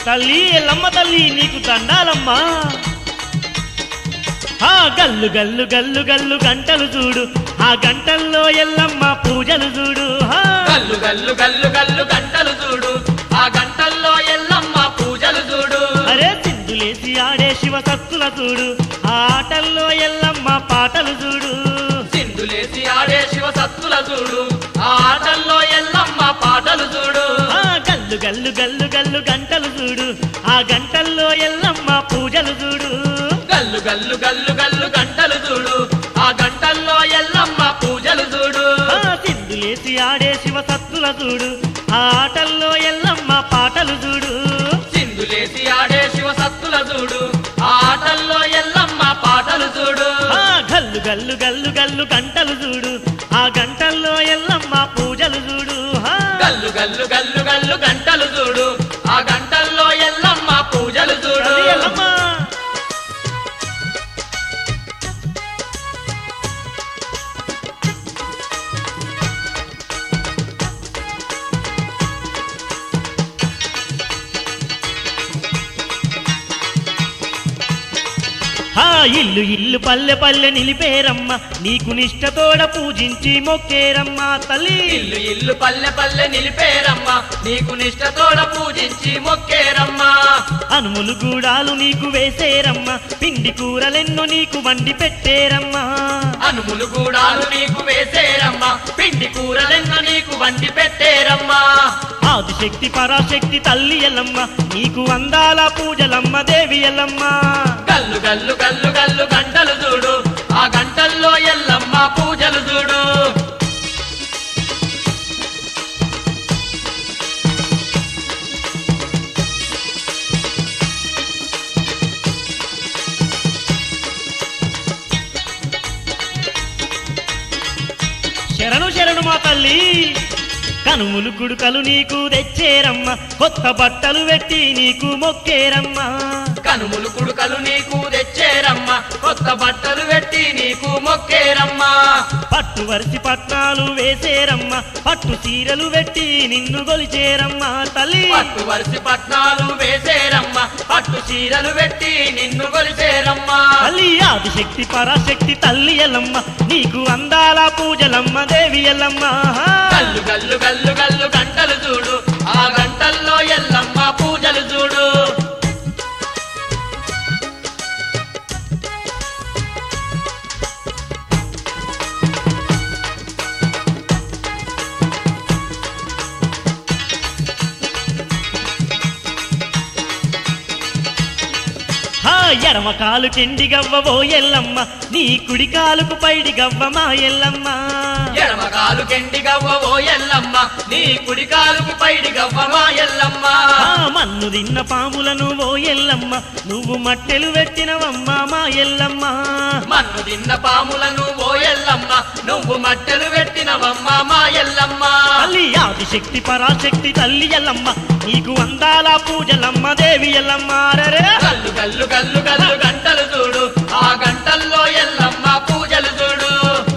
తల్లి ఎల్లమ్మ తల్లి నీకు దండాలమ్మా. ఆ గల్లు గల్లు గల్లు గల్లు గంటలు చూడు, ఆ గంటల్లో ఎల్లమ్మ పూజలు చూడు. గల్లు గల్లు గల్లు గల్లు గంటలు చూడు, ఆ గంటల్లో ఎల్లమ్మ పూజలు చూడు. అరే సింధులేసి ఆడే శివ సత్తుల చూడు, ఆ ఆటల్లో ఎల్లమ్మ పాటలు చూడు. సింధులేసి ఆడే శివ సత్తుల చూడు, ఆ ఆటల్లో ఎల్లమ్మ పాటలు చూడు. గల్లు గల్లు గల్లు గల్లు గంటలు చూడు, ఆ గంటల్లో ఎల్లమ్మ పూజలు చూడు. గల్లు గల్లు గల్లు గల్లు గంటలు చూడు, ఆ గంటల్లో ఎల్లమ్మ పూజలు చూడు. సింధులేసి ఆడే శివ సత్తుల చూడు, ఆ ఆటల్లో ఎల్లమ్మ పాటలు చూడు. సింధులేసి ఆడే శివ సత్తుల చూడు, ఆ ఆటల్లో ఎల్లమ్మ పాటలు చూడు. గల్లు గల్లు గల్లు గల్లు గంటలు చూడు, ఆ గంటల్లో ఎల్లమ్మ పూజలు చూడు. గల్లు గల్లు గల్లు గల్లు గంటలు చూడు, ఆ గంటల్లో ఎల్లమ్మ పూజలు చూడు. ఇల్లు ఇల్లు పల్లె పల్లె నిలిపేరమ్మ, నీకు నిష్టతోడ పూజించి మొక్కేరమ్మ తల్లి. ఇల్లు ఇల్లు పల్లె పల్లె నిలిపేరమ్మ, నీకు నిష్టతోడ పూజించి మొక్కేరమ్మ. అనుములు గూడాలు నీకు వేసేరమ్మ, పిండి కూరలెన్నో నీకు వండి పెట్టేరమ్మ. అనుములు గూడాలు నీకు వేసేరమ్మ, పిండి కూరలెన్నో నీకు వండి పెట్టేరమ్మ. ఆదిశక్తి పరాశక్తి తల్లి ఎల్లమ్మ, నీకు అందాల పూజలమ్మ దేవి ఎల్లమ్మ. గల్లు గల్లు గల్లు గల్లు గంటలు చూడు, ఆ గంటల్లో ఎల్లమ్మ పూజలు చూడు. శరణు శరణు మా తల్లి. కనుములు కుడుకలు నీకు తెచ్చేరమ్మ, కొత్త బట్టలు పెట్టి నీకు మొక్కేరమ్మ. కనుములు కుడుకలు నీకు తెచ్చేరమ్మ, కొత్త బట్టలు పెట్టి నీకు మొక్కేరమ్మ. పట్టు వరిసి పట్నాలు వేసేరమ్మ, పట్టు చీరలు పెట్టి నిన్ను గొలిచేరమ్మ తల్లి. పట్టు వరిసి పట్నాలు వేసేరమ్మ, పట్టు చీరలు పెట్టి నిన్ను కొలిచేరమ్మ. తల్లి ఆదిశక్తి పరాశక్తి తల్లి ఎల్లమ్మ, నీకు అందాల పూజలమ్మ దేవి ఎల్లమ్మ. గల్లు గల్లు గల్లు గల్లు గంటలు చూడు, ఆ గంటల్లో ఎల్లమ్మ పూజలు చూడు. ఎడమ కాలు కెండి గవ్వ ఓ ఎల్లమ్మ, నీ కుడి కాలుకు పైడి గవ్వ మా ఎల్లమ్మ. ఎడమ కాలు కెండి గవ్వ ఓ ఎల్లమ్మ, నీ కుడి కాలుకు పైడి గవ్వ మా ఎల్లమ్మ. మన్ను తిన్న పాములను ఓ ఎల్లమ్మ, నువ్వు మట్టెలు పెట్టినవమ్మ మా ఎల్లమ్మ. మన్ను తిన్న పాములను ఓ ఎల్లమ్మ, నువ్వు మట్టెలు పెట్టినవమ్మ మా ఎల్లమ్మ. తల్లి ఆదిశక్తి పరాశక్తి తల్లి ఎల్లమ్మ, నీకు అందాల పూజలమ్మ దేవి ఎల్లమ్మ. గల్లు గల్లు గల్లు గల్లు గంటలు చూడు, ఆ గంటల్లో ఎల్లమ్మ పూజలు చూడు.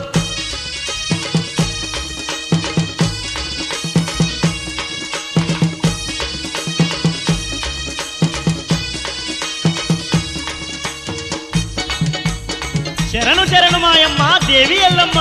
శరణు శరణు మాయమ్మ దేవి ఎల్లమ్మ.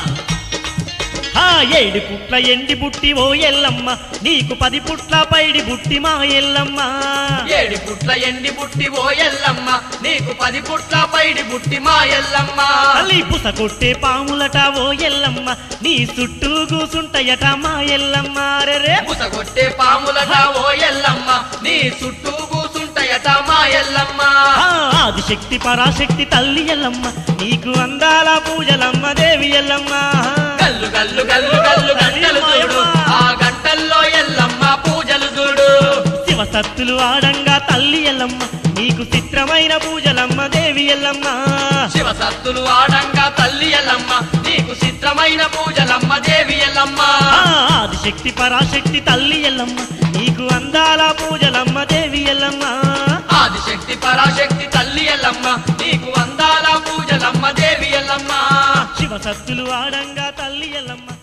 ఏడు పుట్ల ఎండి బుట్టి ఓ ఎల్లమ్మ, నీకు 10 పుట్ల పైడి బుట్టి మా ఎల్లమ్మ. ఏడు పుట్ల ఎండి బుట్టి ఓ ఎల్లమ్మ, నీకు 10 పుట్ల పైడి బుట్టి మా ఎల్లమ్మ. తల్లి పుస కొట్టే పాములట ఓ ఎల్లమ్మ, నీ చుట్టూ కూసుంటయట మా ఎల్లమ్మ. పుస కొట్టే పాములట ఓ ఎల్లమ్మ, నీ చుట్టూ కూసుంటయట మా ఎల్లమ్మ. ఆదిశక్తి పరాశక్తి తల్లి ఎల్లమ్మ, నీకు అందాల పూజలమ్మ దేవి ఎల్లమ్మ. గల్లు గల్లు గల్లు గల్లు గంటలు చూడు, ఆ గంటల్లో ఎల్లమ్మ పూజలు చూడు. శివ సత్తులు ఆడంగా తల్లి ఎల్లమ్మ, నీకు చిత్రమైన పూజలమ్మ దేవి ఎల్లమ్మ. శివ సత్తులు ఆడంగా తల్లి ఎల్లమ్మ, నీకు చిత్రమైన పూజలమ్మ దేవి ఎల్లమ్మ. ఆదిశక్తి పరాశక్తి తల్లి ఎల్లమ్మ, నీకు అందాల పూజలమ్మ దేవి ఎల్లమ్మ. ఆదిశక్తి పరాశక్తి తల్లి ఎల్లమ్మ, నీకు అందాల పూజలమ్మ దేవి ఎల్లమ్మ. శివ సత్తులు ఆడంగా తల్లి ఎల్లమ్మ.